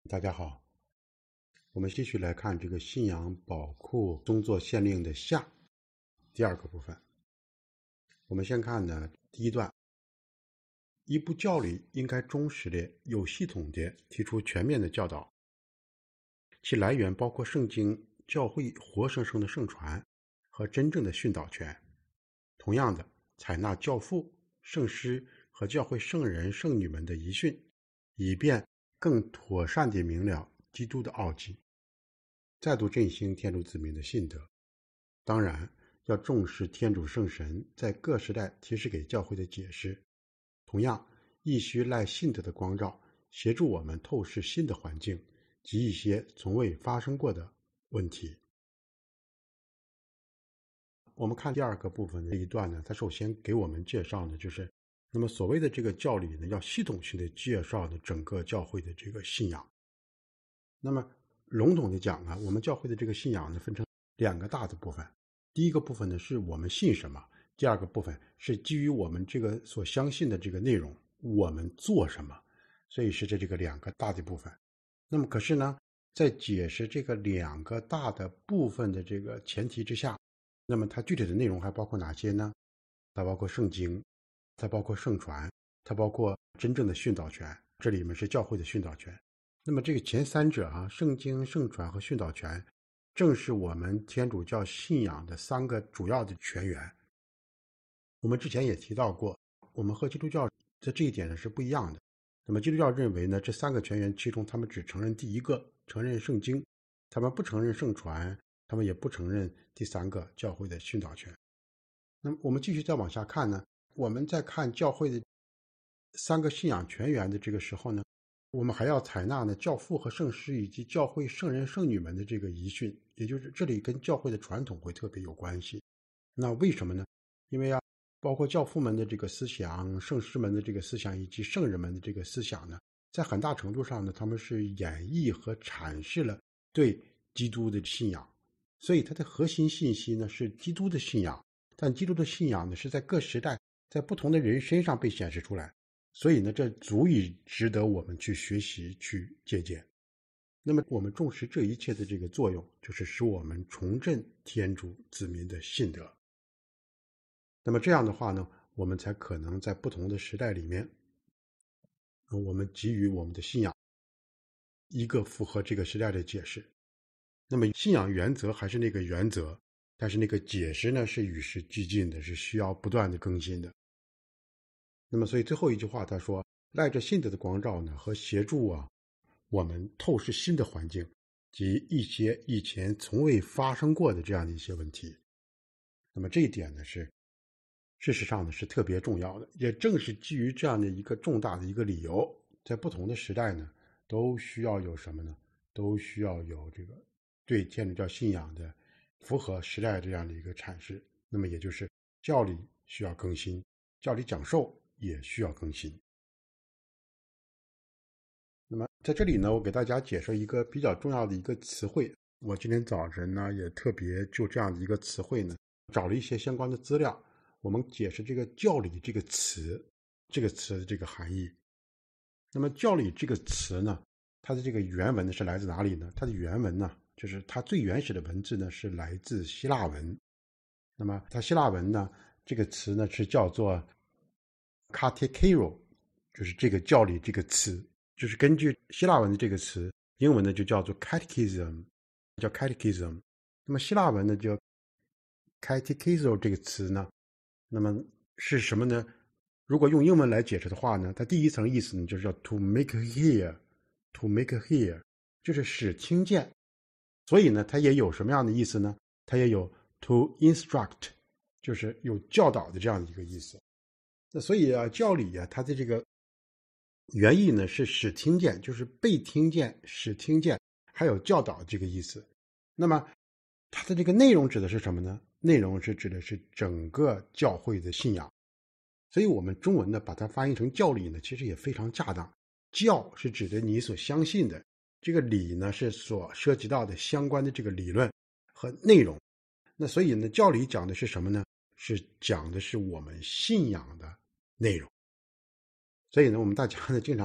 大家好，我们继续来看这个信仰宝库宗座县令的下第二个部分。我们先看呢第一段，一部教理应该忠实的、有系统的提出全面的教导，其来源包括圣经、教会活生生的圣传和真正的训导权。同样的，采纳教父、圣师和教会圣人圣女们的遗训，以便更妥善地明了基督的奥迹，再度振兴天主子民的信德。当然，要重视天主圣神在各时代提示给教会的解释，同样亦需赖信德的光照，协助我们透视新的环境及一些从未发生过的问题。我们看第二个部分的这一段呢，它首先给我们介绍的就是那么所谓的这个教理呢，要系统性的介绍的整个教会的这个信仰。那么笼统的讲呢，我们教会的这个信仰呢，分成两个大的部分。第一个部分呢，是我们信什么；第二个部分是基于我们这个所相信的这个内容，我们做什么。所以是这个两个大的部分。那么可是呢，在解释这个两个大的部分的这个前提之下，那么它具体的内容还包括哪些呢？它包括圣经，它包括圣传，它包括真正的训导权，这里面是教会的训导权。那么这个前三者圣经、圣传和训导权，正是我们天主教信仰的三个主要的泉源。我们之前也提到过，我们和基督教在这一点上是不一样的。那么基督教认为呢，这三个泉源其中他们只承认第一个，承认圣经，他们不承认圣传，他们也不承认第三个教会的训导权。那么我们继续再往下看呢，我们在看教会的三个信仰泉源的这个时候呢，我们还要采纳呢教父和圣师以及教会圣人圣女们的这个遗训，也就是这里跟教会的传统会特别有关系。那为什么呢？因为包括教父们的这个思想、圣师们的这个思想以及圣人们的这个思想呢，在很大程度上呢，他们是演绎和阐释了对基督的信仰。所以它的核心信息呢是基督的信仰，但基督的信仰呢是在各时代在不同的人身上被显示出来，所以呢这足以值得我们去学习去借鉴。那么我们重视这一切的这个作用，就是使我们重振天主子民的信德。那么这样的话呢，我们才可能在不同的时代里面，我们给予我们的信仰一个符合这个时代的解释。那么信仰原则还是那个原则，但是那个解释呢是与时俱进的，是需要不断的更新的。那么所以最后一句话他说，赖着信德的光照呢和协助我们透视新的环境及一些以前从未发生过的这样的一些问题。那么这一点呢是事实上呢是特别重要的，也正是基于这样的一个重大的一个理由，在不同的时代呢都需要有什么呢？都需要有这个对天主教信仰的符合时代这样的一个阐释。那么也就是教理需要更新，教理讲授也需要更新。那么在这里呢，我给大家解释一个比较重要的一个词汇。我今天早晨呢也特别就这样的一个词汇呢找了一些相关的资料，我们解释这个教理这个词的这个含义。那么教理这个词呢，它的这个原文呢是来自哪里呢？它的原文呢，就是它最原始的文字呢是来自希腊文。那么它希腊文呢，这个词呢是叫做 katekero， 就是这个教理这个词，就是根据希腊文的这个词，英文呢就叫做 catechism， 叫 catechism。那么希腊文呢叫 catechizo 这个词呢，那么是什么呢？如果用英文来解释的话呢，它第一层意思呢就是叫 to make hear，to make hear 就是使听见。所以呢它也有什么样的意思呢？它也有 to instruct， 就是有教导的这样的一个意思。那所以教理它的这个原意呢是使听见，就是被听见、使听见，还有教导这个意思。那么它的这个内容指的是什么呢？内容是指的是整个教会的信仰。所以我们中文呢把它翻译成教理呢，其实也非常恰当。教是指的你所相信的，这个理呢是所涉及到的相关的这个理论和内容。那所以呢，教理讲的是什么呢？是讲的是我们信仰的内容。所以呢，我们大家呢经常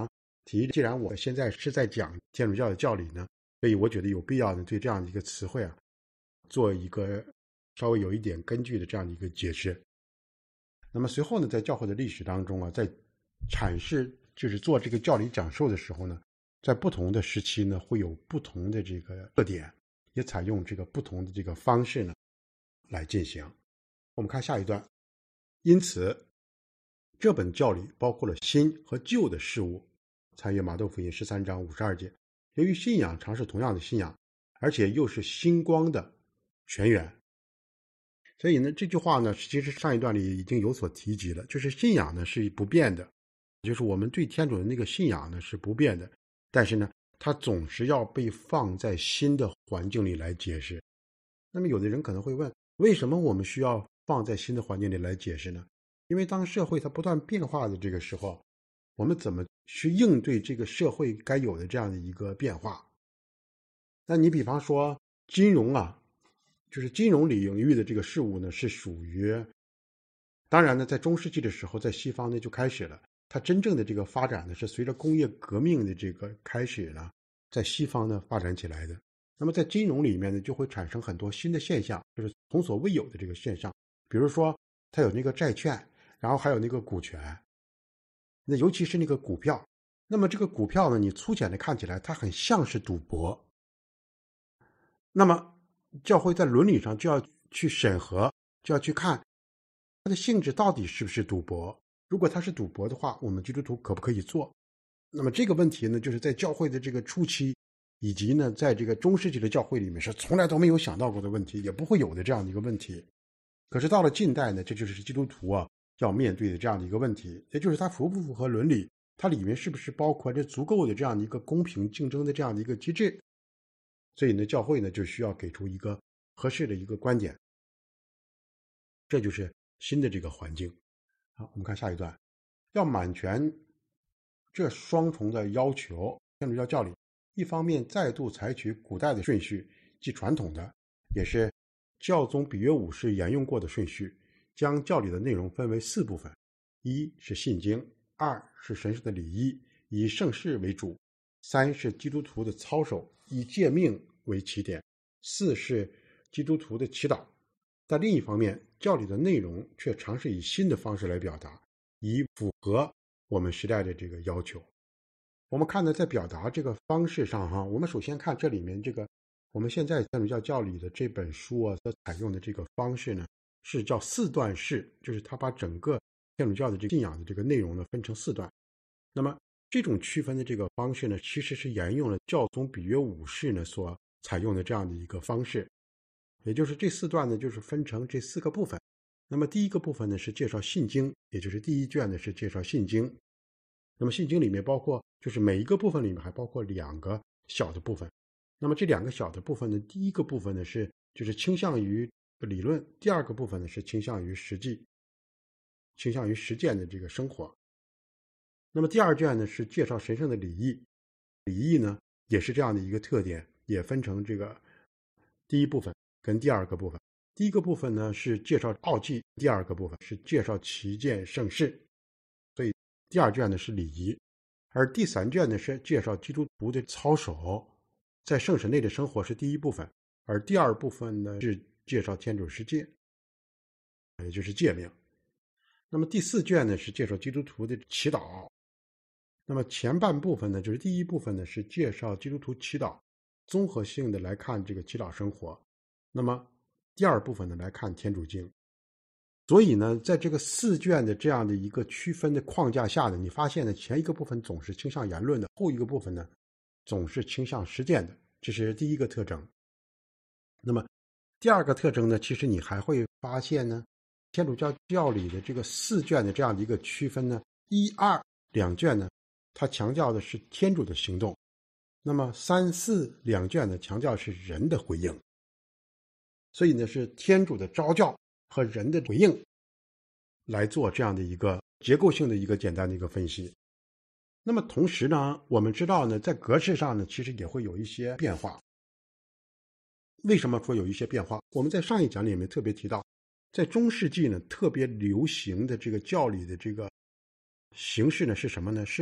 题。既然我现在是在讲天主教的教理呢，所以我觉得有必要呢对这样的一个词汇啊，做一个稍微有一点根据的这样的一个解释。那么随后呢，在教会的历史当中啊，在阐释就是做这个教理讲授的时候呢，在不同的时期呢，会有不同的这个特点，也采用这个不同的这个方式呢来进行。我们看下一段。因此这本教理包括了新和旧的事物，参阅马窦福音13章52节。由于信仰常是同样的信仰，而且又是星光的泉源，所以呢这句话呢其实上一段里已经有所提及了，就是信仰呢是不变的，就是我们对天主的那个信仰呢是不变的，但是呢它总是要被放在新的环境里来解释。那么有的人可能会问，为什么我们需要放在新的环境里来解释呢？因为当社会它不断变化的这个时候，我们怎么去应对这个社会该有的这样的一个变化？那你比方说金融啊，就是金融领域的这个事物呢，是属于，当然呢，在中世纪的时候，在西方呢就开始了，它真正的这个发展呢，是随着工业革命的这个开始呢，在西方呢发展起来的。那么在金融里面呢，就会产生很多新的现象，就是从所未有的这个现象。比如说它有那个债券，然后还有那个股权，那尤其是那个股票。那么这个股票呢，你粗浅的看起来它很像是赌博，那么教会在伦理上就要去审核，就要去看它的性质到底是不是赌博。如果它是赌博的话，我们基督徒可不可以做？那么这个问题呢，就是在教会的这个初期，以及呢在这个中世纪的教会里面是从来都没有想到过的问题，也不会有的这样的一个问题。可是到了近代呢，这就是基督徒啊要面对的这样的一个问题，也就是它符不符合伦理，它里面是不是包括着足够的这样的一个公平竞争的这样的一个机制。所以呢，教会呢就需要给出一个合适的一个观点，这就是新的这个环境。好，我们看下一段。要满全这双重的要求，天主教教理一方面再度采取古代的顺序，即传统的，也是教宗比约五世沿用过的顺序，将教理的内容分为4部分：一是信经，2是神圣的礼仪，以圣事为主，3是基督徒的操守，以诫命为起点，4是基督徒的祈祷。但另一方面，教理的内容却尝试以新的方式来表达，以符合我们时代的这个要求。我们看呢，在表达这个方式上我们首先看这里面这个我们现在天主教教理的这本书啊所采用的这个方式呢，是叫4段式，就是他把整个天主教的这个信仰的这个内容呢分成4段。那么这种区分的这个方式呢，其实是沿用了教宗比约五世呢所采用的这样的一个方式，也就是这4段呢就是分成这4个部分。那么第一个部分呢是介绍信经，也就是第一卷呢是介绍信经。那么信经里面包括，就是每一个部分里面还包括2个小的部分。那么这2个小的部分呢，第一个部分呢就是倾向于理论，第2个部分呢是倾向于实际，倾向于实践的这个生活。那么第2卷呢是介绍神圣的礼仪，礼仪呢也是这样的一个特点，也分成这个第一部分跟第2个部分。第一个部分呢是介绍奥迹，第2个部分是介绍旗舰圣事，所以第2卷呢是礼仪，而第3卷呢是介绍基督徒的操守，在圣神内的生活是第一部分，而第2部分呢是介绍天主世界，也就是诫命。那么第4卷呢是介绍基督徒的祈祷。那么前半部分呢，就是第一部分呢是介绍基督徒祈祷，综合性的来看这个祈祷生活。那么第2部分呢来看天主经。所以呢，在这个4卷的这样的一个区分的框架下呢，你发现呢，前一个部分总是倾向言论的，后一个部分呢总是倾向实践的，这是第一个特征。那么第2个特征呢，其实你还会发现呢，天主教教理的这个4卷的这样的一个区分呢，1、2两卷呢，它强调的是天主的行动，那么3、4两卷呢，强调是人的回应。所以呢，是天主的召教和人的回应来做这样的一个结构性的一个简单的一个分析。那么同时呢，我们知道呢，在格式上呢，其实也会有一些变化。为什么说有一些变化？我们在上一讲里面特别提到，在中世纪呢，特别流行的这个教理的这个形式呢是什么呢？是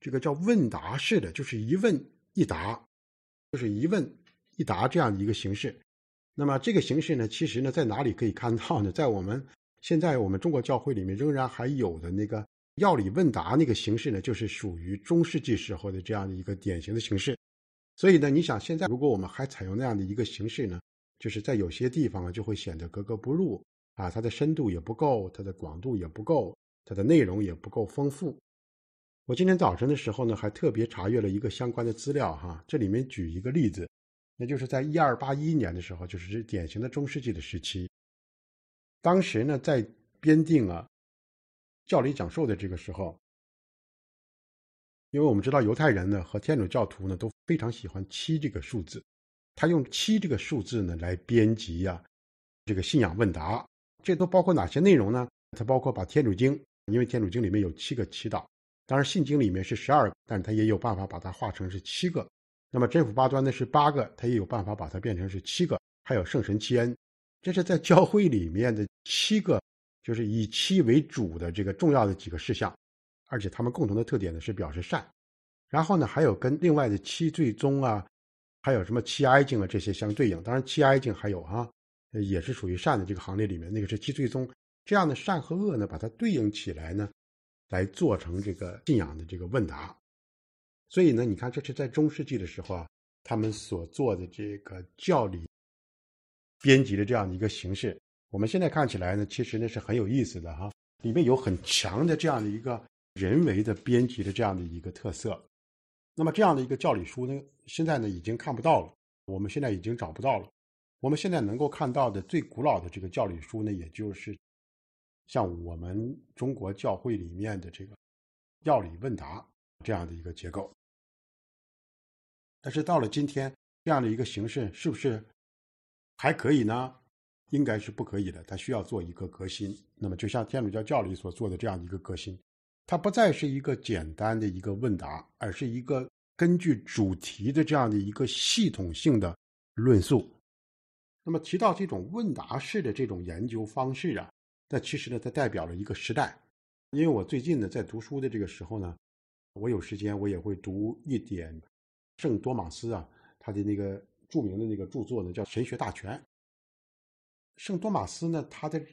这个叫问答式的，就是一问一答，就是一问一答这样的一个形式。那么这个形式呢，其实呢，在哪里可以看到呢？在现在我们中国教会里面仍然还有的那个药理问答那个形式呢，就是属于中世纪时候的这样的一个典型的形式。所以呢，你想现在如果我们还采用那样的一个形式呢，就是在有些地方就会显得格格不入啊，它的深度也不够，它的广度也不够，它的内容也不够丰富。我今天早晨的时候呢，还特别查阅了一个相关的资料哈，这里面举一个例子，那就是在1281年的时候，就是典型的中世纪的时期。当时呢，在编定教理讲授的这个时候，因为我们知道犹太人呢和天主教徒呢都非常喜欢7这个数字，他用7这个数字呢来编辑这个信仰问答。这都包括哪些内容呢？它包括把天主经，因为天主经里面有7个祈祷，当然信经里面是12个，但是它也有办法把它化成是7个。那么真辅八端呢是8个，它也有办法把它变成是7个，还有圣神七恩。这是在教会里面的7个，就是以7为主的这个重要的几个事项，而且它们共同的特点呢是表示善。然后呢，还有跟另外的7罪宗还有什么7哀敬这些相对应。当然7哀敬还有也是属于善的这个行列里面，那个是7罪宗。这样的善和恶呢，把它对应起来呢，来做成这个信仰的这个问答。所以呢，你看这是在中世纪的时候他们所做的这个教理编辑的这样的一个形式。我们现在看起来呢，其实呢是很有意思的里面有很强的这样的一个人为的编辑的这样的一个特色。那么这样的一个教理书呢，现在呢已经看不到了，我们现在已经找不到了。我们现在能够看到的最古老的这个教理书呢，也就是像我们中国教会里面的这个药理问答这样的一个结构。但是到了今天，这样的一个形式是不是还可以呢？应该是不可以的，它需要做一个革新。那么就像天主教教理所做的这样的一个革新，它不再是一个简单的一个问答，而是一个根据主题的这样的一个系统性的论述。那么提到这种问答式的这种研究方式那其实呢，它代表了一个时代。因为我最近呢在读书的这个时候呢，我有时间我也会读一点圣多马斯他的那个著名的那个著作呢叫《神学大全》。圣多马斯呢，他的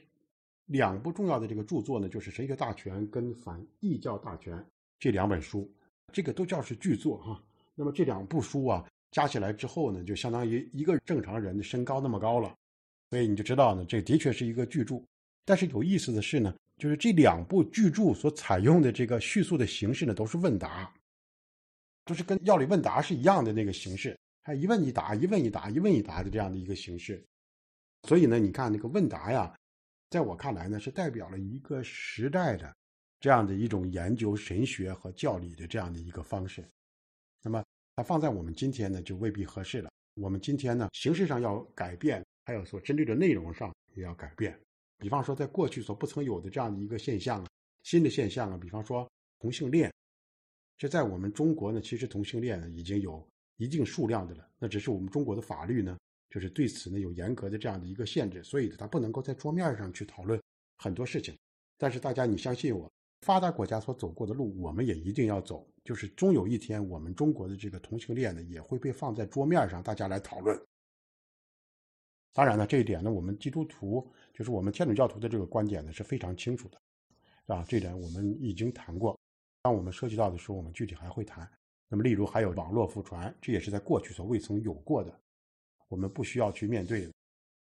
2部重要的这个著作呢，就是《神学大全》跟《反异教大全》这2本书，这个都叫是巨作那么这2部书加起来之后呢，就相当于一个正常人的身高那么高了，所以你就知道呢，这的确是一个巨著。但是有意思的是呢，就是这2部巨著所采用的这个叙述的形式呢，都是问答，就是跟药理问答是一样的那个形式，还一问一答，一问一答，一问一答的这样的一个形式。所以呢，你看那个问答在我看来呢，是代表了一个时代的这样的一种研究神学和教理的这样的一个方式。那么它放在我们今天呢，就未必合适了。我们今天呢，形式上要改变，还有所针对的内容上也要改变。比方说，在过去所不曾有的这样的一个现象新的现象比方说同性恋，这在我们中国呢，其实同性恋呢已经有一定数量的了。那只是我们中国的法律呢，就是对此呢有严格的这样的一个限制，所以它不能够在桌面上去讨论很多事情。但是大家你相信我，发达国家所走过的路我们也一定要走，就是终有一天我们中国的这个同性恋呢也会被放在桌面上大家来讨论。当然呢，这一点呢我们基督徒就是我们天主教徒的这个观点呢是非常清楚的这点我们已经谈过，当我们涉及到的时候我们具体还会谈。那么例如还有网络福传，这也是在过去所未曾有过的，我们不需要去面对的。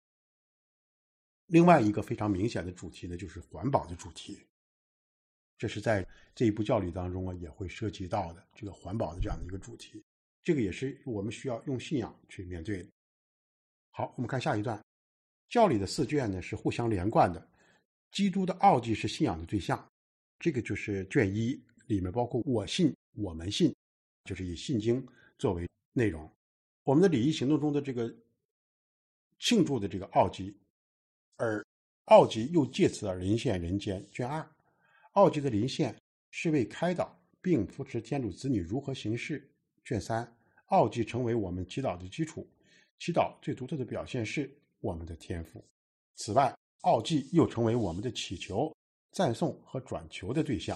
另外一个非常明显的主题呢，就是环保的主题，这是在这一部教理当中也会涉及到的这个环保的这样的一个主题，这个也是我们需要用信仰去面对的。好，我们看下一段。教理的4卷呢是互相连贯的，基督的奥迹是信仰的对象，这个就是卷1，里面包括我信我们信，就是以信经作为内容。我们的礼仪行动中的这个庆祝的这个奥迹，而奥迹又借此而临现人间，卷2。奥迹的临现是为开导并扶持天主子女如何行事，卷3。奥迹成为我们祈祷的基础，祈祷最独特的表现是我们的天赋。此外，奥迹又成为我们的祈求、赞颂和转求的对象，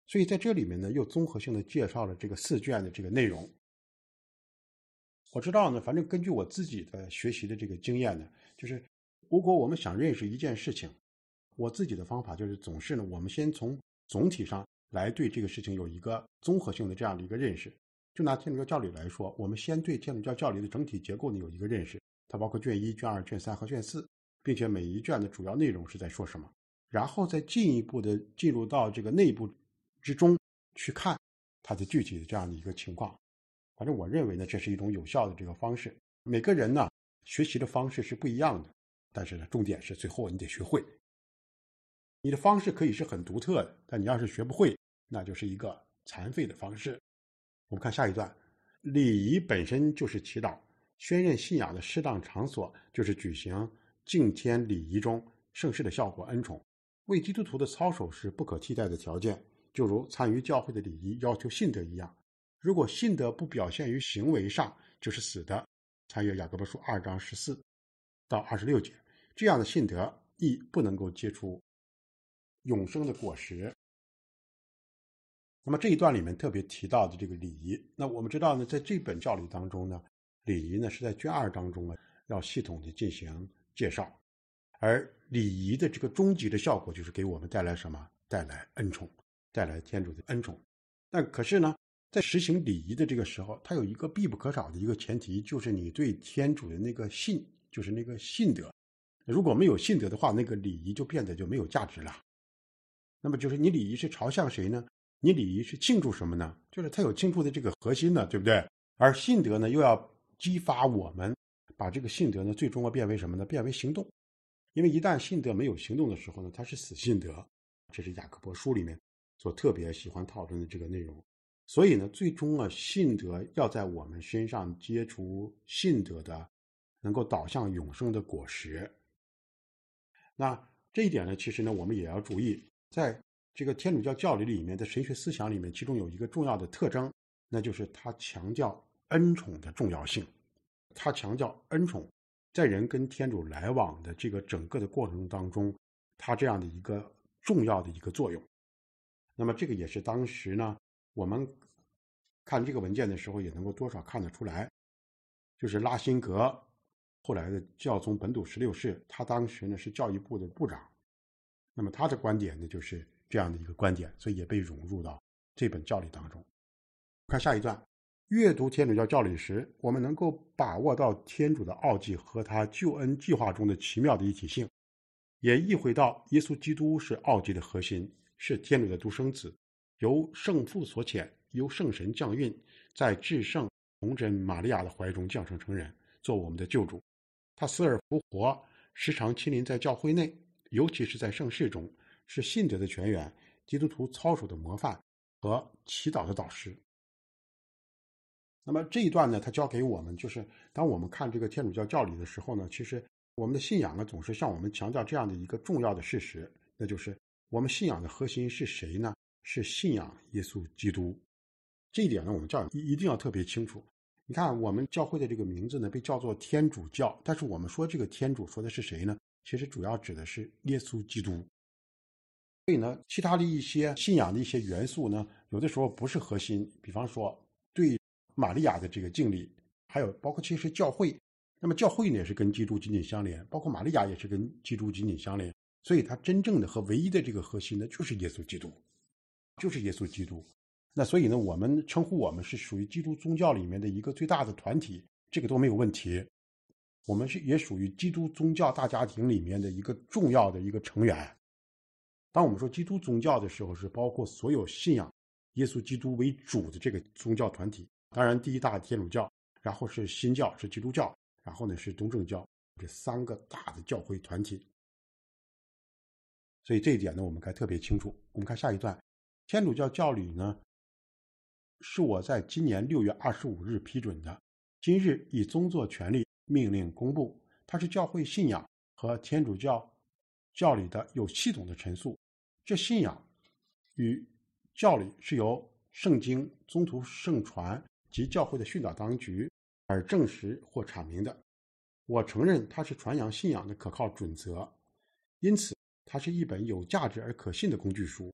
所以在这里面呢，又综合性的介绍了这个4卷的这个内容。我知道呢，反正根据我自己的学习的这个经验呢，就是如果我们想认识一件事情，我自己的方法就是总是呢，我们先从总体上来对这个事情有一个综合性的这样的一个认识。就拿天主教教理来说，我们先对天主教教理的整体结构呢有一个认识，它包括卷1、卷2、卷3和卷4，并且每一卷的主要内容是在说什么，然后再进一步的进入到这个内部之中去看它的具体的这样的一个情况。反正我认为呢，这是一种有效的这个方式。每个人呢学习的方式是不一样的，但是呢，重点是最后你得学会。你的方式可以是很独特的，但你要是学不会，那就是一个残废的方式。我们看下一段，礼仪本身就是祈祷，宣认信仰的适当场所就是举行敬天礼仪中圣事的效果恩宠，为基督徒的操守是不可替代的条件，就如参与教会的礼仪要求信德一样。如果信德不表现于行为上，就是死的。参阅雅各伯书2章14到26节，这样的信德亦不能够结出永生的果实。那么这一段里面特别提到的这个礼仪，那我们知道呢，在这本教理当中呢，礼仪呢是在卷2当中呢要系统的进行介绍，而礼仪的这个终极的效果就是给我们带来什么？带来恩宠，带来天主的恩宠。但可是呢，在实行礼仪的这个时候，它有一个必不可少的一个前提，就是你对天主的那个信，就是那个信德。如果没有信德的话，那个礼仪就变得就没有价值了。那么就是你礼仪是朝向谁呢？你礼仪是庆祝什么呢？就是它有庆祝的这个核心呢，对不对？而信德呢，又要激发我们把这个信德呢，最终要变为什么呢？变为行动。因为一旦信德没有行动的时候呢，它是死信德。这是雅各伯书里面所特别喜欢讨论的这个内容。所以呢，最终啊，信德要在我们身上结出信德的能够导向永生的果实。那这一点呢，其实呢，我们也要注意，在这个天主教教理里面的神学思想里面，其中有一个重要的特征，那就是它强调恩宠的重要性。它强调恩宠在人跟天主来往的这个整个的过程当中，它这样的一个重要的一个作用。那么这个也是当时呢，我们看这个文件的时候也能够多少看得出来，就是拉辛格后来的教宗本笃16世，他当时呢是教育部的部长，那么他的观点呢就是这样的一个观点，所以也被融入到这本教理当中。看下一段，阅读天主教教理时，我们能够把握到天主的奥迹和他救恩计划中的奇妙的一体性，也意会到耶稣基督是奥迹的核心，是天主的独生子，由圣父所遣，由圣神降孕，在至圣童真玛利亚的怀中降生成人，做我们的救主。他死而复活，时常亲临在教会内，尤其是在圣事中，是信德的泉源，基督徒操守的模范和祈祷的导师。那么这一段呢，它教给我们，就是当我们看这个天主教教理的时候呢，其实我们的信仰呢，总是向我们强调这样的一个重要的事实，那就是我们信仰的核心是谁呢？是信仰耶稣基督。这一点呢，我们教友一定要特别清楚。你看，我们教会的这个名字呢，被叫做天主教，但是我们说这个天主说的是谁呢？其实主要指的是耶稣基督。所以呢，其他的一些信仰的一些元素呢，有的时候不是核心，比方说对玛利亚的这个敬礼，还有包括其实教会，那么教会呢也是跟基督紧紧相连，包括玛利亚也是跟基督紧紧相连，所以它真正的和唯一的这个核心呢，就是耶稣基督，就是耶稣基督。那所以呢，我们称呼我们是属于基督宗教里面的一个最大的团体，这个都没有问题。我们也属于基督宗教大家庭里面的一个重要的一个成员。当我们说基督宗教的时候，是包括所有信仰耶稣基督为主的这个宗教团体。当然，第一大天主教，然后是新教，是基督教，然后呢是东正教，这3个大的教会团体。所以这一点呢，我们该特别清楚。我们看下一段，天主教教理呢，是我在今年6月25日批准的，今日以宗座权力命令公布。它是教会信仰和天主教教理的有系统的陈述。这信仰与教理是由圣经、宗徒圣传及教会的训导当局而证实或阐明的。我承认它是传扬信仰的可靠准则，因此它是一本有价值而可信的工具书。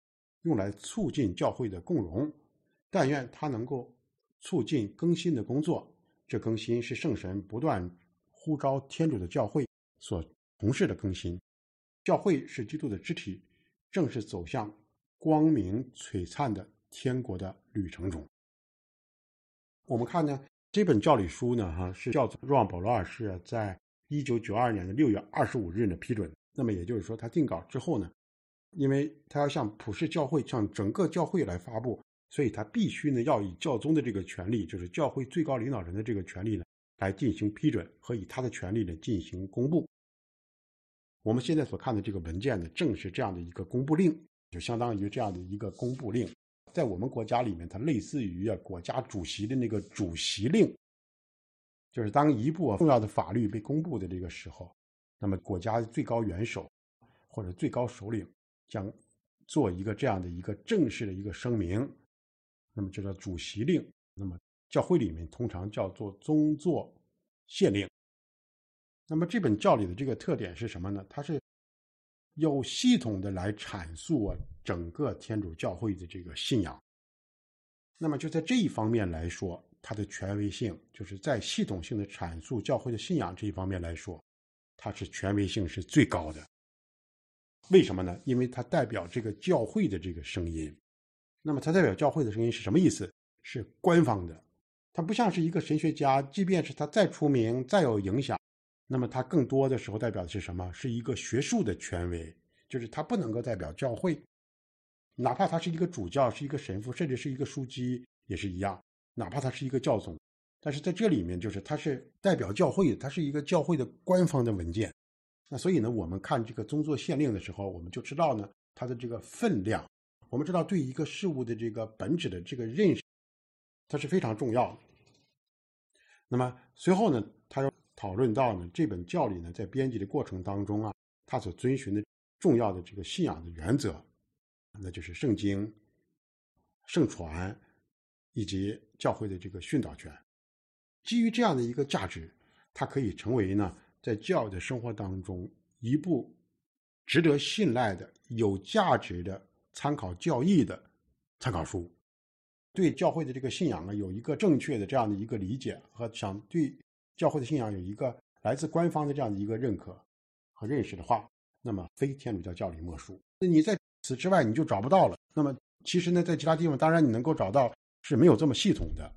用来促进教会的共荣。但愿它能够促进更新的工作，这更新是圣神不断呼召天主的教会所从事的更新。教会是基督的肢体，正是走向光明璀璨的天国的旅程中。我们看呢，这本教理书呢，是教宗若望保罗二世在1992年的6月25日呢批准。那么也就是说，他定稿之后呢，因为他要向普世教会、向整个教会来发布，所以他必须呢要以教宗的这个权利，就是教会最高领导人的这个权利呢，来进行批准和以他的权利呢进行公布。我们现在所看的这个文件呢，正是这样的一个公布令，就相当于这样的一个公布令。在我们国家里面，它类似于国家主席的那个主席令，就是当一部重要的法律被公布的这个时候，那么国家最高元首或者最高首领将做一个这样的一个正式的一个声明，那么这叫主席令。那么教会里面通常叫做宗座宪令。那么这本教理的这个特点是什么呢？它是有系统的来阐述整个天主教会的这个信仰。那么就在这一方面来说，它的权威性，就是在系统性的阐述教会的信仰这一方面来说，它是权威性是最高的。为什么呢？因为它代表这个教会的这个声音。那么它代表教会的声音是什么意思？是官方的。它不像是一个神学家，即便是他再出名再有影响，那么他更多的时候代表的是什么？是一个学术的权威，就是他不能够代表教会。哪怕他是一个主教，是一个神父，甚至是一个枢机也是一样，哪怕他是一个教宗，但是在这里面就是他是代表教会，他是一个教会的官方的文件。那所以呢，我们看这个宗座宪令的时候，我们就知道呢它的这个分量，我们知道对一个事物的这个本质的这个认识，它是非常重要的。那么随后呢，他又讨论到呢这本教理呢在编辑的过程当中他所遵循的重要的这个信仰的原则，那就是圣经、圣传以及教会的这个训导权。基于这样的一个价值，它可以成为呢在教育的生活当中一部值得信赖的、有价值的参考教义的参考书。对教会的这个信仰有一个正确的这样的一个理解，和想对教会的信仰有一个来自官方的这样的一个认可和认识的话，那么非天主教教理莫属。你在此之外你就找不到了。那么其实呢，在其他地方当然你能够找到，是没有这么系统的，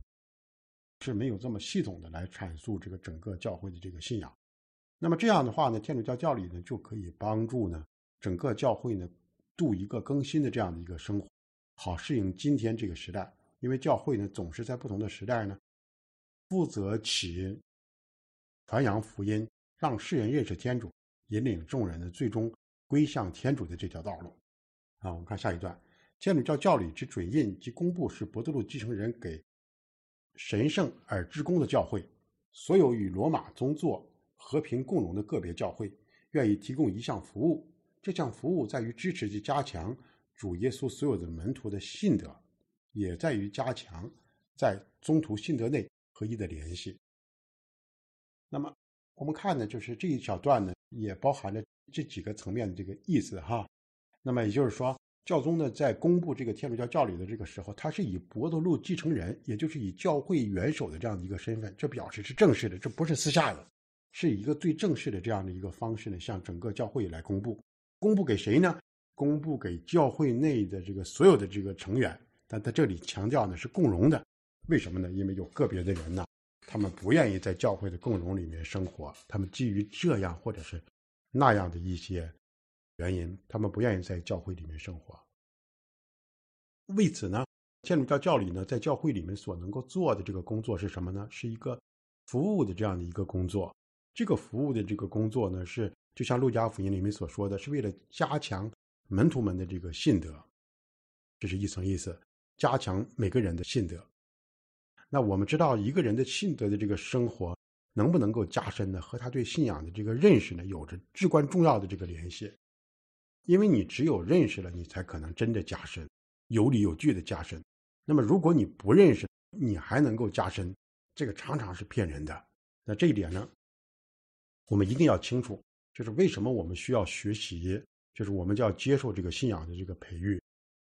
来阐述这个整个教会的这个信仰。那么这样的话呢，天主教教理呢就可以帮助呢整个教会呢度一个更新的这样的一个生活，好适应今天这个时代。因为教会呢总是在不同的时代呢负责起传扬福音，让世人认识天主，引领众人呢最终归向天主的这条道路。我们看下一段。天主教教理之准印及公布是伯多禄继承人给神圣而至公的教会，所有与罗马宗座和平共荣的个别教会愿意提供一项服务，这项服务在于支持及加强主耶稣所有的门徒的信德，也在于加强在宗徒信德内合一的联系。那么我们看呢，就是这一小段呢也包含了这几个层面的这个意思那么也就是说，教宗呢在公布这个天主教教理的这个时候，他是以伯多禄继承人，也就是以教会元首的这样的一个身份，这表示是正式的，这不是私下的，是以一个最正式的这样的一个方式呢向整个教会来公布。公布给谁呢？公布给教会内的这个所有的这个成员。但在这里强调呢是共荣的。为什么呢？因为有个别的人呢，他们不愿意在教会的共荣里面生活，他们基于这样或者是那样的一些原因，他们不愿意在教会里面生活。为此呢，天主教教理呢在教会里面所能够做的这个工作是什么呢？是一个服务的这样的一个工作。这个服务的这个工作呢，是就像路加福音里面所说的，是为了加强门徒们的这个信德，这是一层意思，加强每个人的信德。那我们知道一个人的信德的这个生活能不能够加深呢，和他对信仰的这个认识呢有着至关重要的这个联系。因为你只有认识了，你才可能真的加深，有理有据的加深。那么如果你不认识，你还能够加深，这个常常是骗人的。那这一点呢，我们一定要清楚，就是为什么我们需要学习，就是我们就要接受这个信仰的这个培育。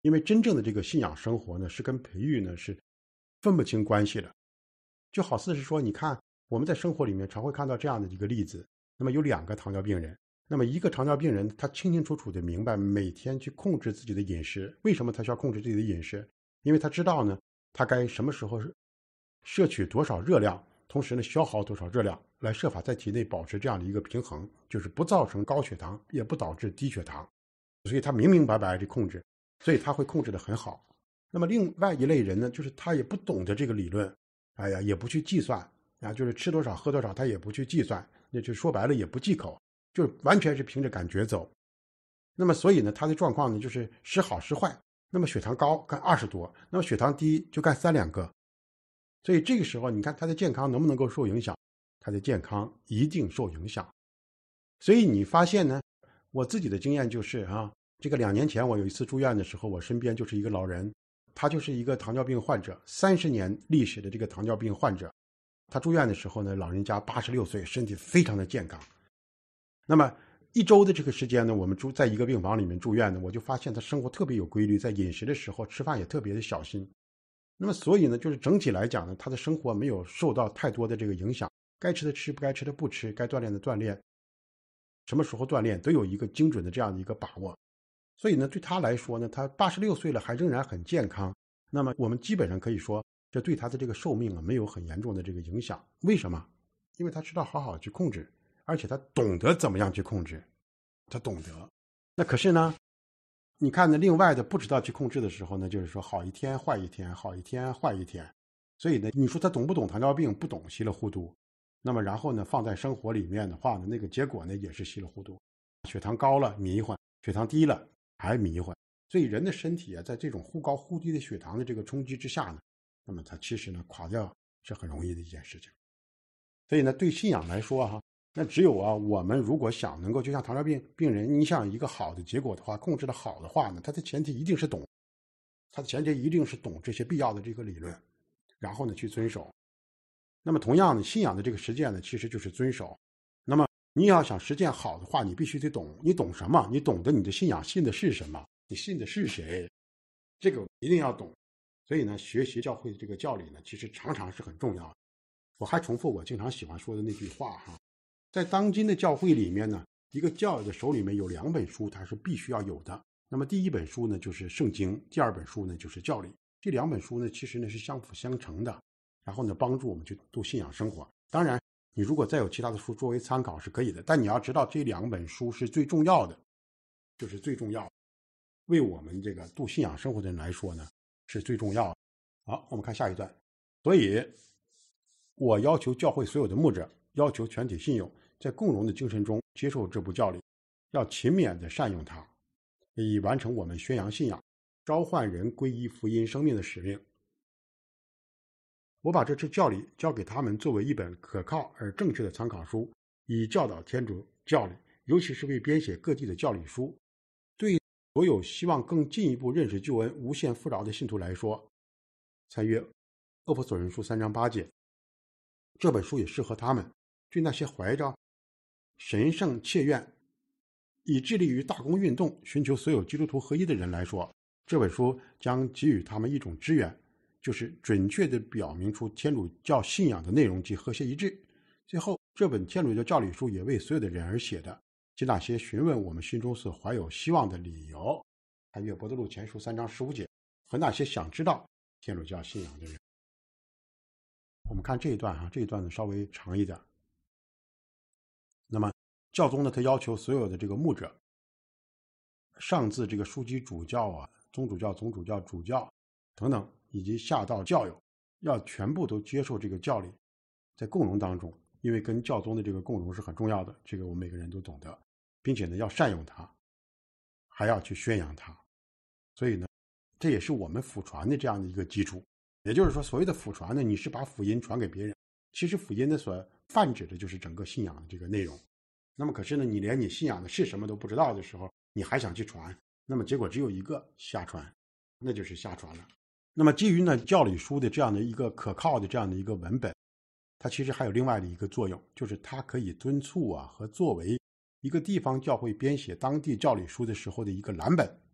因为真正的这个信仰生活呢，是跟培育呢是分不清关系的。就好似是说，你看我们在生活里面常会看到这样的一个例子，那么有2个糖尿病人，那么一个糖尿病人他清清楚楚的明白每天去控制自己的饮食，为什么他需要控制自己的饮食？因为他知道呢，他该什么时候摄取多少热量，同时呢消耗多少热量，来设法在体内保持这样的一个平衡，就是不造成高血糖，也不导致低血糖。所以他明明白白的控制，所以他会控制得很好。那么另外一类人呢，就是他也不懂得这个理论，哎呀，也不去计算啊，就是吃多少喝多少，他也不去计算，那就说白了也不忌口，就完全是凭着感觉走。那么所以呢，他的状况呢就是时好时坏。那么血糖高干20多，那么血糖低就干3、2个。所以这个时候，你看他的健康能不能够受影响？他的健康一定受影响。所以你发现呢，我自己的经验就是啊，这个2年前我有一次住院的时候，我身边就是一个老人，他就是一个糖尿病患者，30年历史的这个糖尿病患者。他住院的时候呢，老人家86岁，身体非常的健康。那么1周的这个时间呢，我们住在一个病房里面住院呢，我就发现他生活特别有规律，在饮食的时候吃饭也特别的小心。那么所以呢，就是整体来讲呢，他的生活没有受到太多的这个影响，该吃的吃，不该吃的不吃，该锻炼的锻炼，什么时候锻炼都有一个精准的这样的一个把握。所以呢，对他来说呢，他86岁了还仍然很健康。那么我们基本上可以说，这对他的这个寿命没有很严重的这个影响。为什么？因为他知道好好去控制，而且他懂得怎么样去控制，他懂得。那可是呢，你看呢，另外的不知道去控制的时候呢，就是说好一天坏一天，好一天坏一天。所以呢，你说他懂不懂糖尿病？不懂，稀里糊涂。那么然后呢，放在生活里面的话呢，那个结果呢也是稀里糊涂。血糖高了迷糊，血糖低了还迷糊。所以人的身体啊，在这种忽高忽低的血糖的这个冲击之下呢，那么它其实呢垮掉是很容易的一件事情。所以呢，对信仰来说哈，那只有啊，我们如果想能够就像糖尿病病人，你想一个好的结果的话，控制的好的话呢，它的前提一定是懂，它的前提一定是懂这些必要的这个理论，然后呢去遵守。那么同样的，信仰的这个实践呢，其实就是遵守。那么你要想实践好的话，你必须得懂。你懂什么？你懂得你的信仰信的是什么？你信的是谁？这个一定要懂。所以呢，学习教会的这个教理呢，其实常常是很重要的。我还重复我经常喜欢说的那句话哈，在当今的教会里面呢，一个教友的手里面有2本书，它是必须要有的。那么第1本书呢就是圣经，第2本书呢就是教理。这2本书呢其实呢是相辅相成的，然后呢帮助我们去度信仰生活。当然你如果再有其他的书作为参考是可以的，但你要知道这2本书是最重要的，就是最重要的，为我们这个度信仰生活的人来说呢是最重要的。好，我们看下一段。所以我要求教会所有的牧者，要求全体信友在共荣的精神中接受这部教理，要勤勉地善用它，以完成我们宣扬信仰、召唤人归依福音生命的使命。我把这支教理交给他们作为一本可靠而正确的参考书，以教导天主教理，尤其是为编写各地的教理书。对所有希望更进一步认识救恩无限富饶的信徒来说，参阅《厄弗所人书》3章8节。这本书也适合他们。对那些怀着神圣切愿，以致力于大公运动，寻求所有基督徒合一的人来说，这本书将给予他们一种支援，就是准确地表明出天主教信仰的内容及和谐一致。最后，这本天主教教理书也为所有的人而写的，即那些询问我们心中所怀有希望的理由，参阅《伯多禄前书》3章15节，和那些想知道天主教信仰的人。我们看这一段哈，这一段呢稍微长一点。那么教宗呢，他要求所有的这个牧者，上至这个枢机主教啊、宗主教、总主教、主教等等，以及下到教友，要全部都接受这个教理，在共荣当中，因为跟教宗的这个共荣是很重要的，这个我们每个人都懂得，并且呢要善用它，还要去宣扬它。所以呢，这也是我们福传的这样的一个基础。也就是说，所谓的福传呢，你是把福音传给别人，其实福音呢所泛指的就是整个信仰的这个内容。那么可是呢，你连你信仰的是什么都不知道的时候，你还想去传，那么结果只有一个瞎传，那就是瞎传了。那么基于呢教理书的这样的一个可靠的这样的一个文本，它其实还有另外的一个作用，就是它可以敦促啊和作为一个地方教会编写当地教理书的时候的一个蓝本。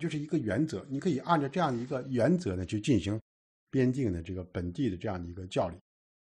就是一个原则，你可以按照这样的一个原则呢去进行编定的这个本地的这样的一个教理。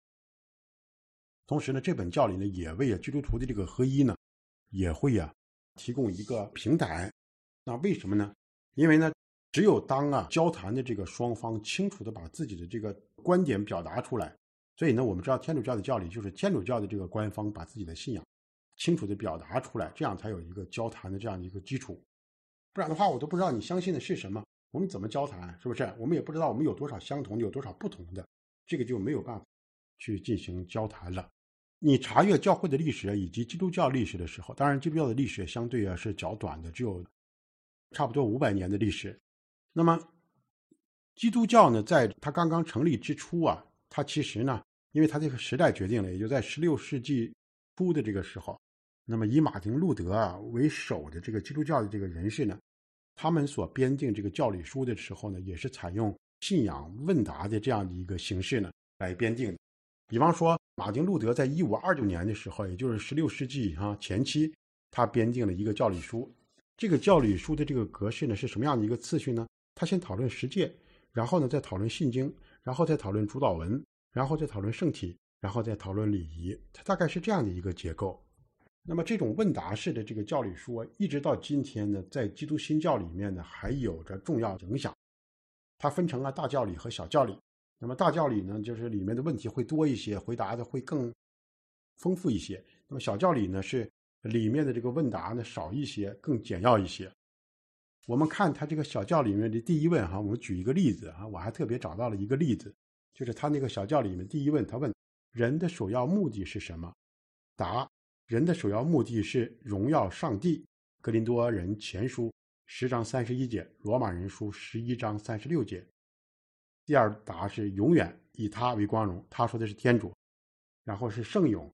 同时呢，这本教理呢也为基督徒的这个合一呢，也会提供一个平台。那为什么呢？因为呢，只有当交谈的这个双方清楚的把自己的这个观点表达出来，所以呢，我们知道天主教的教理就是天主教的这个官方把自己的信仰清楚的表达出来，这样才有一个交谈的这样的一个基础。不然的话，我都不知道你相信的是什么，我们怎么交谈，是不是？我们也不知道我们有多少相同的，有多少不同的，这个就没有办法去进行交谈了。你查阅教会的历史以及基督教历史的时候，当然基督教的历史相对是较短的，只有差不多500年的历史。那么基督教呢，在它刚刚成立之初它其实呢，因为它这个时代决定了，也就在16世纪初的这个时候，那么以马丁路德为首的这个基督教的这个人士呢，他们所编定这个教理书的时候呢，也是采用信仰问答的这样的一个形式呢来编定的。比方说，马丁路德在1529年的时候，也就是16世纪前期，他编定了一个教理书。这个教理书的这个格式呢，是什么样的一个次序呢？他先讨论十诫，然后呢再讨论信经，然后再讨论主祷文，然后再讨论圣体，然后再讨论礼仪。它大概是这样的一个结构。那么这种问答式的这个教理书一直到今天呢，在基督新教里面呢，还有着重要影响。它分成大教理和小教理。那么大教理呢，就是里面的问题会多一些，回答的会更丰富一些。那么小教理呢，是里面的这个问答呢少一些，更简要一些。我们看他这个小教里面的第一问我们举一个例子我还特别找到了一个例子，就是他那个小教里面第一问，他问人的首要目的是什么？答：人的首要目的是荣耀上帝。哥林多人前书10章31节，罗马人书11章36节。第二答是永远以他为光荣，他说的是天主。然后是圣咏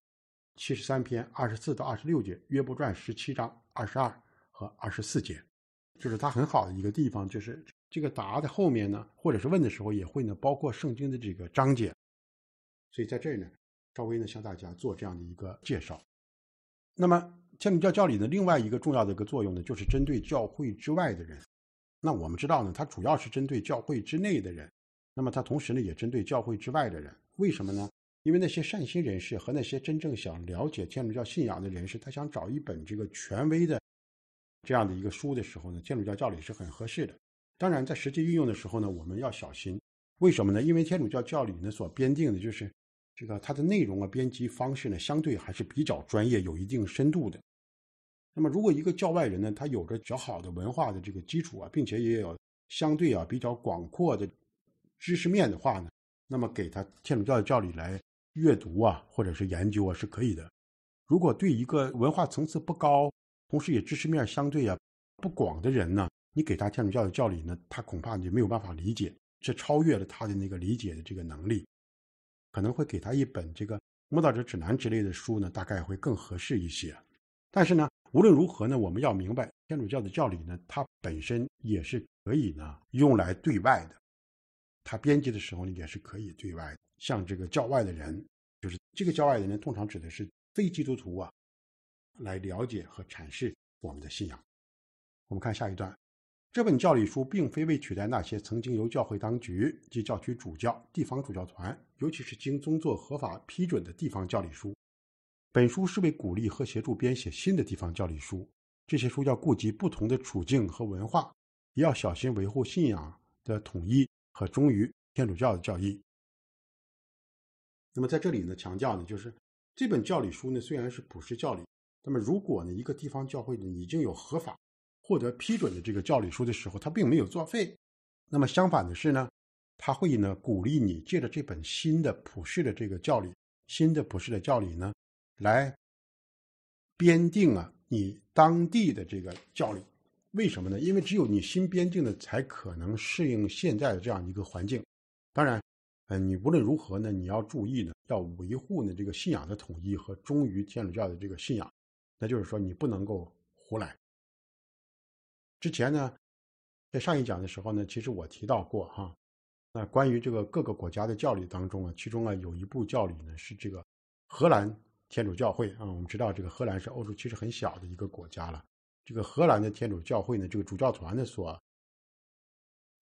73篇24到26节，约伯传17章22和24节。就是它很好的一个地方，就是这个答的后面呢，或者是问的时候也会呢包括圣经的这个章节。所以在这儿呢，稍微呢向大家做这样的一个介绍。那么天主教教理呢，另外一个重要的一个作用呢，就是针对教会之外的人。那我们知道呢，它主要是针对教会之内的人，那么它同时呢也针对教会之外的人。为什么呢？因为那些善心人士和那些真正想了解天主教信仰的人士，他想找一本这个权威的这样的一个书的时候呢，天主教教理是很合适的。当然在实际运用的时候呢，我们要小心。为什么呢？因为天主教教理呢所编定的就是这个它的内容编辑方式呢，相对还是比较专业，有一定深度的。那么如果一个教外人呢，他有着较好的文化的这个基础并且也有相对比较广阔的知识面的话呢，那么给他天主教的教理来阅读或者是研究是可以的。如果对一个文化层次不高，同时也知识面相对不广的人呢，你给他天主教的教理呢，他恐怕就没有办法理解，这超越了他的那个理解的这个能力。可能会给他一本这个慕道者指南之类的书呢，大概会更合适一些。但是呢，无论如何呢，我们要明白天主教的教理呢，它本身也是可以呢用来对外的，它编辑的时候呢也是可以对外的。像这个教外的人，就是这个教外的人通常指的是非基督徒来了解和阐释我们的信仰。我们看下一段。这本教理书并非为取代那些曾经由教会当局及教区主教、地方主教团，尤其是经宗座合法批准的地方教理书。本书是为鼓励和协助编写新的地方教理书。这些书要顾及不同的处境和文化，也要小心维护信仰的统一和忠于天主教的教义。那么在这里呢，强调呢，就是这本教理书呢虽然是普世教理，那么如果呢一个地方教会呢已经有合法获得批准的这个教理书的时候，它并没有作废。那么相反的是呢，它会呢鼓励你借着这本新的普世的这个教理，新的普世的教理呢，来编定你当地的这个教理。为什么呢？因为只有你新编定的才可能适应现在的这样一个环境。当然你无论如何呢，你要注意呢，要维护呢这个信仰的统一和忠于天主教的这个信仰。那就是说你不能够胡来。之前呢，在上一讲的时候呢，其实我提到过那关于这个各个国家的教理当中其中有一部教理呢是这个荷兰天主教会我们知道这个荷兰是欧洲其实很小的一个国家了。这个荷兰的天主教会呢，这个主教团呢所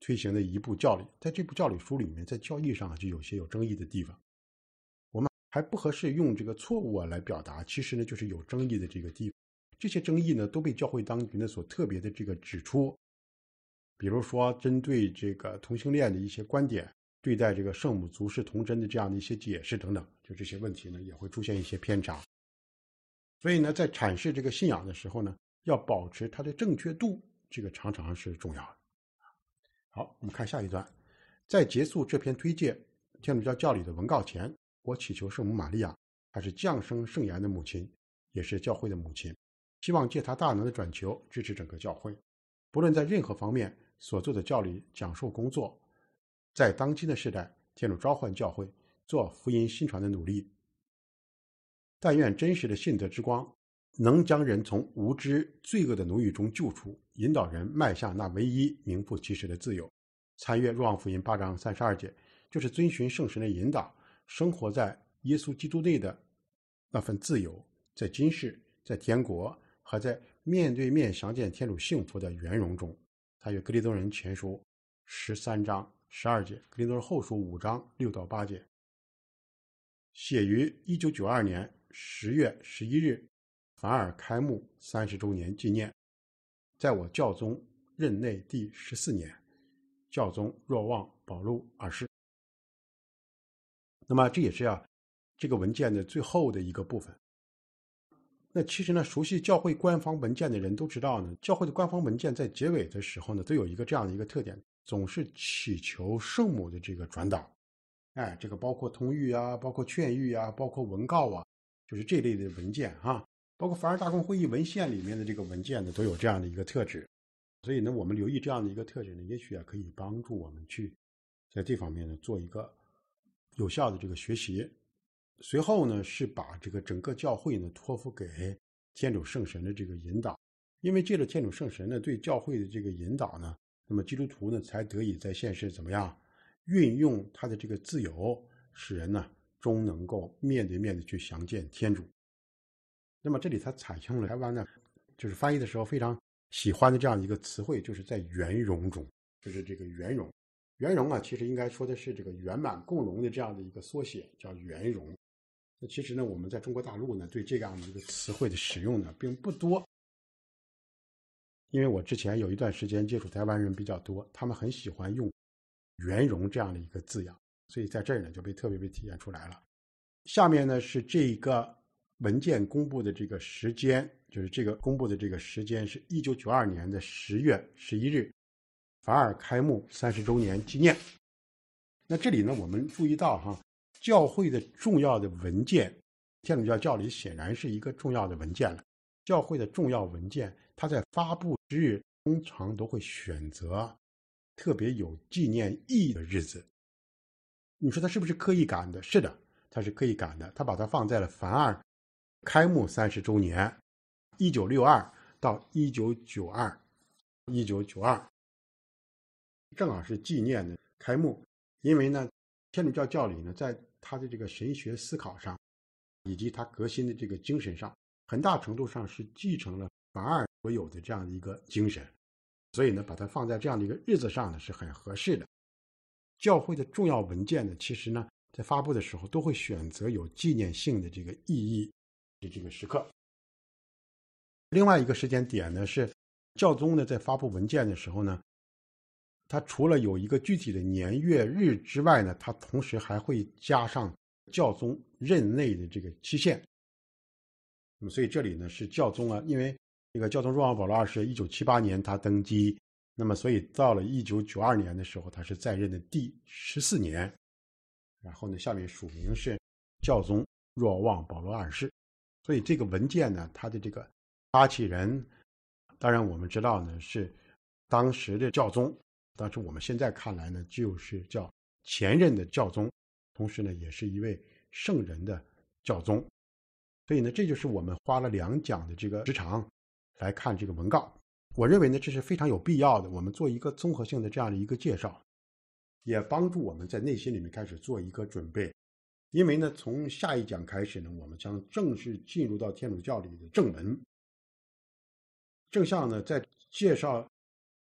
推行的一部教理。在这部教理书里面，在教义上就有些有争议的地方，我们还不合适用这个错误来表达，其实呢就是有争议的这个地方。这些争议呢都被教会当局呢所特别的这个指出，比如说针对这个同性恋的一些观点，对待这个圣母足是童贞的这样的一些解释等等，就这些问题呢也会出现一些偏差。所以呢在阐释这个信仰的时候呢，要保持它的正确度，这个常常是重要的。好，我们看下一段。在结束这篇推介天主教教理的文告前，我祈求圣母玛利亚，她是降生圣言的母亲，也是教会的母亲，希望借她大能的转求支持整个教会，不论在任何方面所做的教理讲授工作，在当今的时代，天主召唤教会做福音新传的努力。但愿真实的信德之光能将人从无知罪恶的奴役中救出，引导人迈向那唯一名副其实的自由。参阅若望福音8章32节，就是遵循圣神的引导，生活在耶稣基督内的那份自由，在今世，在天国和在面对面详见天主幸福的圆融中。参阅格林多人前书13章12节，格林多人后书5章6到8节。写于1992年10月11日，凡尔开幕30周年纪念。在我教宗任内第14年，教宗若望保禄二世。那么这也是这个文件的最后的一个部分。那其实呢，熟悉教会官方文件的人都知道呢，教会的官方文件在结尾的时候呢，都有一个这样的一个特点，总是祈求圣母的这个转导。这个包括通谕啊，包括劝谕啊，包括文告啊，就是这类的文件啊，包括凡尔大公会议文献里面的这个文件呢，都有这样的一个特质。所以呢，我们留意这样的一个特质呢，也许可以帮助我们去在这方面呢做一个有效的这个学习。随后呢，是把这个整个教会呢托付给天主圣神的这个引导，因为借着天主圣神呢对教会的这个引导呢，那么基督徒呢才得以在现世怎么样运用他的这个自由，使人呢终能够面对面的去详见天主。那么这里他采用了台湾呢就是翻译的时候非常喜欢的这样一个词汇，就是在圆融中，就是这个圆融。圆融其实应该说的是这个圆满共融的这样的一个缩写，叫圆融。那其实呢，我们在中国大陆呢对这样的一个词汇的使用呢并不多，因为我之前有一段时间接触台湾人比较多，他们很喜欢用圆融这样的一个字样，所以在这儿呢就特别被体现出来了。下面呢是这个文件公布的这个时间，就是这个公布的这个时间是1992年的10月11日，凡尔开幕30周年纪念。那这里呢我们注意到教会的重要的文件，天主教教理显然是一个重要的文件了。教会的重要文件，它在发布之日通常都会选择特别有纪念意义的日子。你说他是不是刻意赶的？是的，他是刻意赶的。他把它放在了凡尔开幕30周年，1962到1992，正好是纪念的开幕。因为呢，天主教教理呢，在他的这个神学思考上，以及他革新的这个精神上，很大程度上是继承了凡尔所有的这样的一个精神，所以呢，把它放在这样的一个日子上呢，是很合适的。教会的重要文件呢，其实呢，在发布的时候都会选择有纪念性的这个意义的这个时刻。另外一个时间点呢，是教宗呢在发布文件的时候呢，他除了有一个具体的年月日之外呢，他同时还会加上教宗任内的这个期限。那么所以这里呢是教宗因为这个教宗若望保禄二世1978年他登基，那么所以到了1992年的时候，他是在任的第14年。然后呢，下面署名是教宗若望保禄二世。所以这个文件呢，它的这个发起人，当然我们知道呢是当时的教宗，但是我们现在看来呢，就是叫前任的教宗，同时呢也是一位圣人的教宗。所以呢，这就是我们花了2讲的这个时长来看这个文告。我认为呢，这是非常有必要的，我们做一个综合性的这样的一个介绍，也帮助我们在内心里面开始做一个准备。因为呢，从下一讲开始呢，我们将正式进入到天主教里的正文。正像呢，在介绍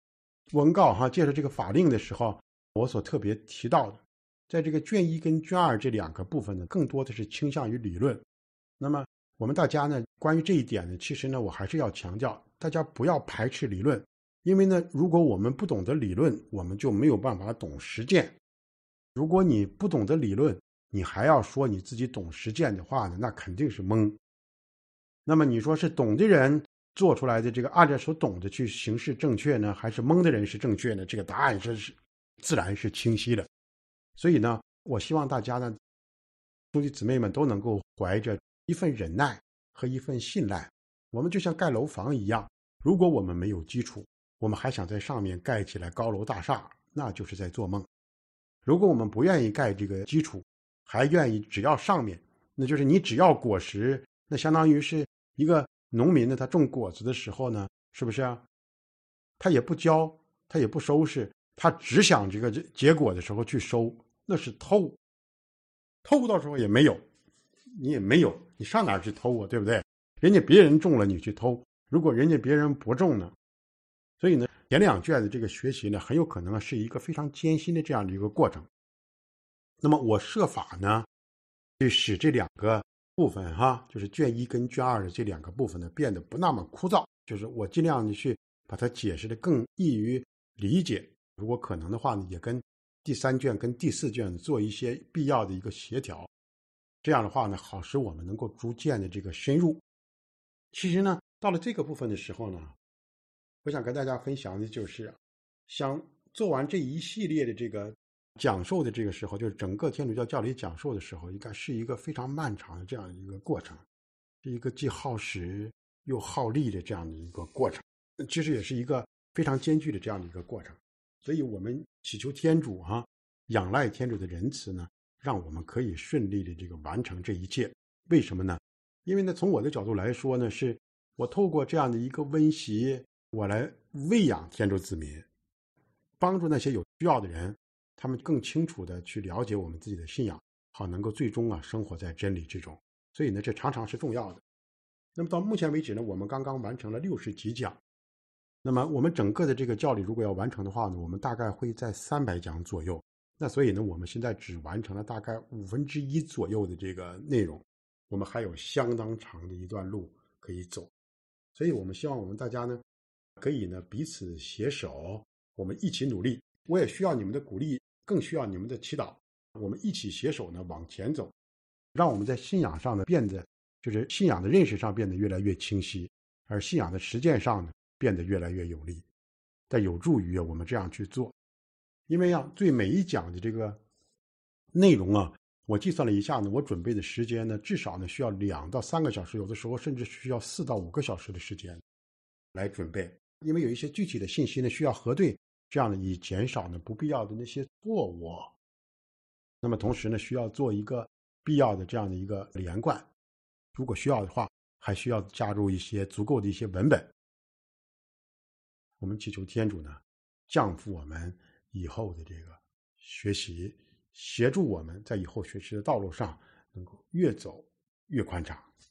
文告介绍这个法令的时候，我所特别提到的，在这个卷1跟卷2这2个部分呢，更多的是倾向于理论。那么我们大家呢，关于这一点呢，其实呢，我还是要强调，大家不要排斥理论，因为呢，如果我们不懂得理论，我们就没有办法懂实践。如果你不懂得理论，你还要说你自己懂实践的话呢，那肯定是蒙。那么你说是懂的人做出来的这个按照所懂的去行事正确呢，还是蒙的人是正确呢？这个答案是自然是清晰的。所以呢，我希望大家呢，兄弟姊妹们都能够怀着一份忍耐和一份信赖。我们就像盖楼房一样，如果我们没有基础，我们还想在上面盖起来高楼大厦，那就是在做梦。如果我们不愿意盖这个基础，还愿意只要上面，那就是你只要果实，那相当于是一个农民呢，他种果子的时候呢，是不是啊？他也不浇，他也不收拾，他只想这个结果的时候去收，那是偷。偷到时候也没有，你也没有，你上哪儿去偷啊？对不对？人家别人种了你去偷，如果人家别人不种呢？所以呢，前2卷的这个学习呢，很有可能是一个非常艰辛的这样的一个过程。那么我设法呢，去使这2个部分就是卷1跟卷2的这2个部分呢，变得不那么枯燥，就是我尽量的去把它解释的更易于理解。如果可能的话呢，也跟第3卷跟第4卷做一些必要的一个协调。这样的话呢，好使我们能够逐渐的这个深入。其实呢，到了这个部分的时候呢，我想跟大家分享的就是，想做完这一系列的这个讲授的这个时候，就是整个天主教教理讲授的时候，应该是一个非常漫长的这样的一个过程，是一个既耗时又耗力的这样的一个过程，其实也是一个非常艰巨的这样的一个过程。所以我们祈求天主仰赖天主的仁慈呢，让我们可以顺利的这个完成这一切。为什么呢？因为呢，从我的角度来说呢，是我透过这样的一个温习，我来喂养天主子民，帮助那些有需要的人，他们更清楚的去了解我们自己的信仰，好能够最终生活在真理之中。所以呢，这常常是重要的。那么到目前为止呢，我们刚刚完成了60几讲。那么我们整个的这个教理如果要完成的话呢，我们大概会在300讲左右。那所以呢，我们现在只完成了大概1/5左右的这个内容，我们还有相当长的一段路可以走。所以我们希望我们大家呢，可以呢彼此携手，我们一起努力。我也需要你们的鼓励，更需要你们的祈祷。我们一起携手呢往前走，让我们在信仰上呢变得，就是信仰的认识上变得越来越清晰，而信仰的实践上呢变得越来越有力，但有助于我们这样去做。因为对每一讲的这个内容我计算了一下呢，我准备的时间呢，至少呢需要2到3个小时，有的时候甚至需要4到5个小时的时间来准备。因为有一些具体的信息呢需要核对，这样呢以减少呢不必要的那些错误。那么同时呢需要做一个必要的这样的一个连贯，如果需要的话，还需要加入一些足够的一些文本。我们祈求天主呢降福我们以后的这个学习，协助我们在以后学习的道路上能够越走越宽敞。